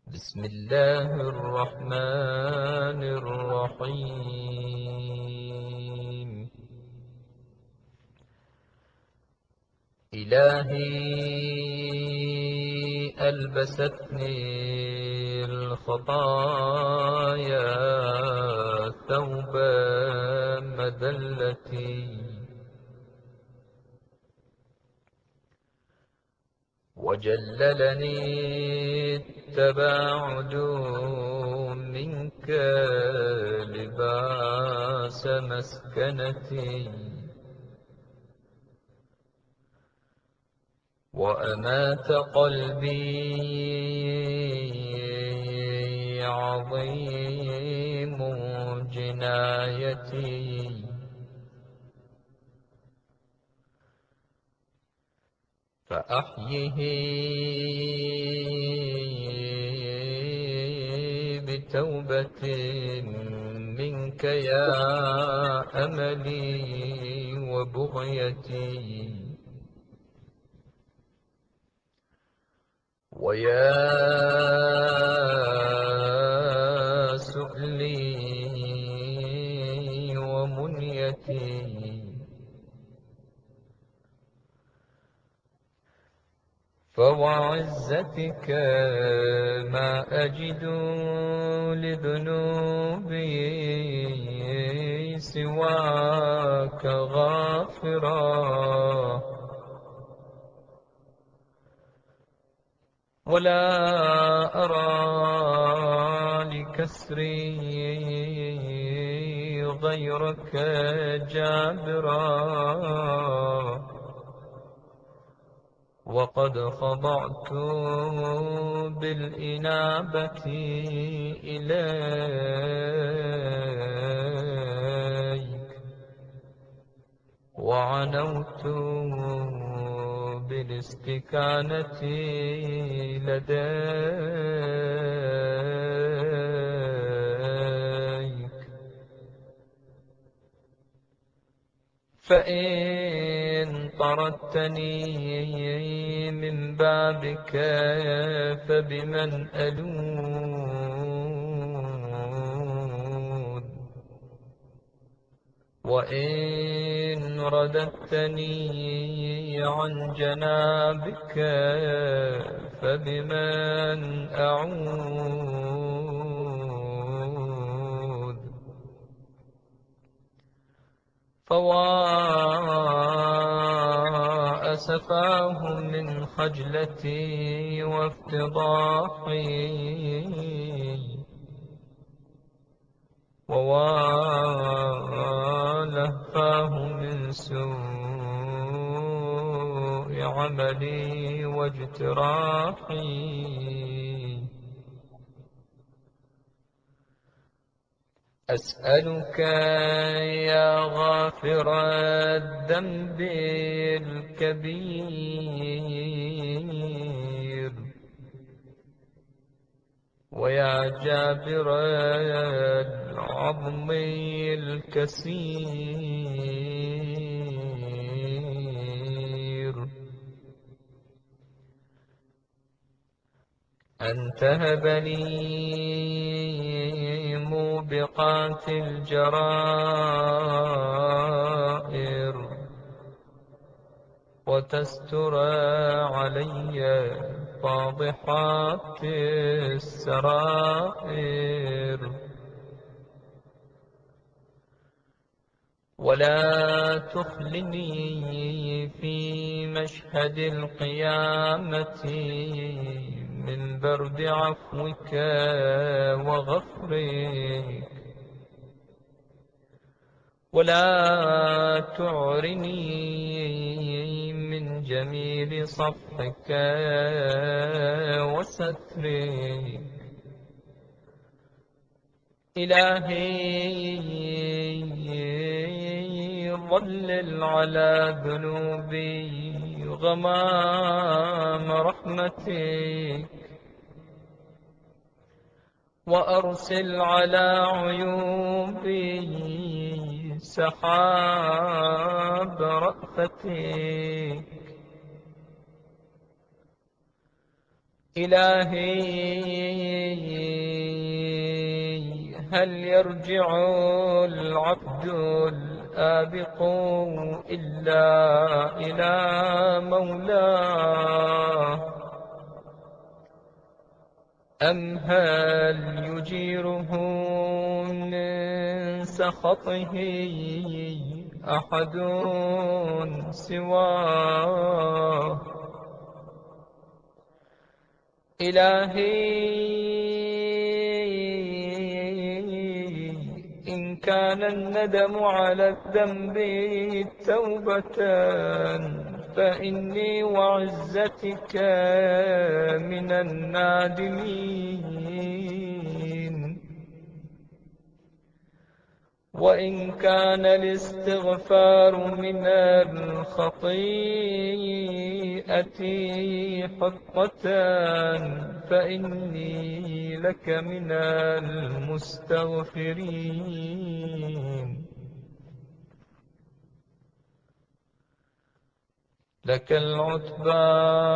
بسم الله الرحمن الرحيم. إلهي ألبستني الخطايا ثوب مذلتي، وجللني التباعد منك لباس مسكنتي، وأمات قلبي عظيم جنايتي، فأحيه بتوبة منك يا أملي وبغيتي، ويا سؤلي ومنيتي، فوعزتك ما أجد لذنوبي سواك غافرا، ولا أرى لكسري غيرك جابرا، وقد خضعت بالإنابة إليك، وعنوت بالاستكانة لديك، فإن طردتني من بابك فبمن ألوذ، وإن رددتني عن جنابك فبمن أعوذ، فوا أسفاه من خجلتي وافتضاحي، ووالهفاه من سوء عملي واجتراحي. أسألك يا غافر الذنب الكبير، ويا جابر العظم الكثير، أن تهب لي موبقات الجرائر، وتستر علي فاضحات السرائر، ولا تخلني في مشهد القيامة من برد عفوك وغفرك، ولا تعرني من جميل صفحك وسترك. إلهي ظلل على ذنوبي غمام رحمتك، وأرسل على عيوبي سحاب رأفتك. إلهي هل يرجع العبد الآبق إلا إلى مولاه، أم هل يجيره من سخطه أحد سواه؟ إلهي إن كان الندم على الذنب توبة، فإني وعزتك من النادمين. وإن كان الاستغفار من الخطيئة حطة، فإني لك من المستغفرين. لك العتبى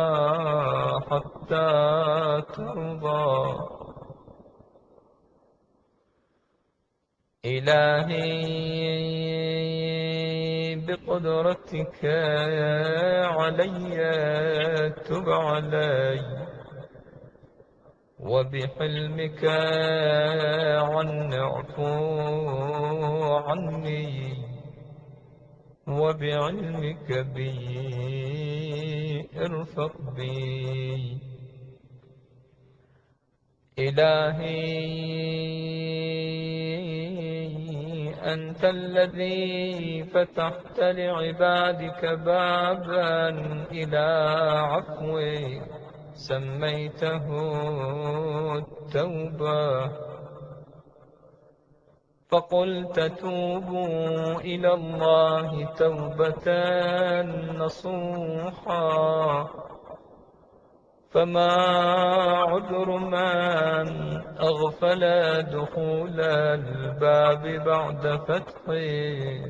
حتى ترضى. إلهي بقدرتك علي تب علي، وبحلمك اعفو عني، وبعلمك بي ارفق بي. إلهي أنت الذي فتحت لعبادك بابا إلى عفو سميته التوبة، فقلت توبوا إلى الله توبة نصوحا. فما عذر من أغفل دخول الباب بعد فتحه؟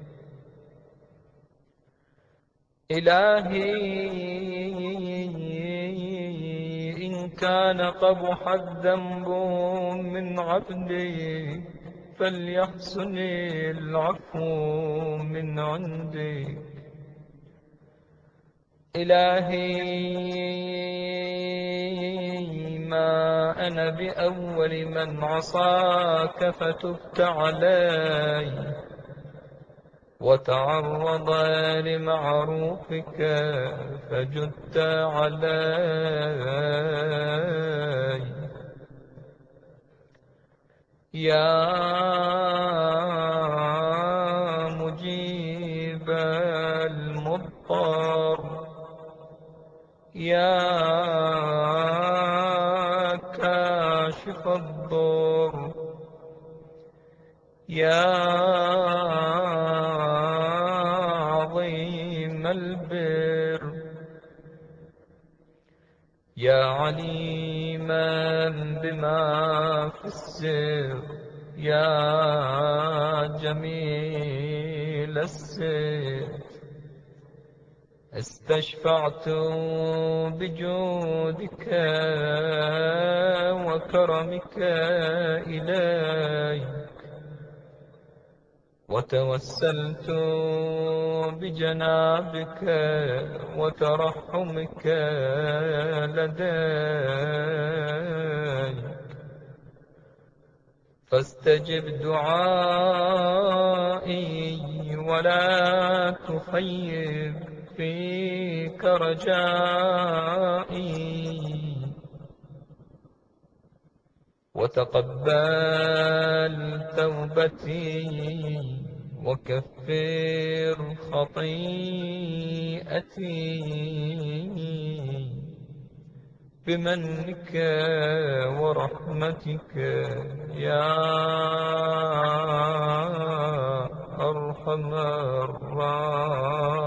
إلهي إن كان قبح الذنب من عبدي، فليحسن العفو من عندي. إلهي ما أنا بأول من عصاك فتبت علي، وتعرض لمعروفك فجدت علي. يا مجيب المضطر، يا كاشف الضر، يا عظيم البر، يا عليما بما في السر، يا جميل السر. استشفعت بجودك وكرمك إليك، وتوسلت بجنابك وترحمك لديك، فاستجب دعائي ولا تخيب فيك رجائي، وتقبل توبتي وكفر خطيئتي بمنك ورحمتك يا أرحم الراحمين.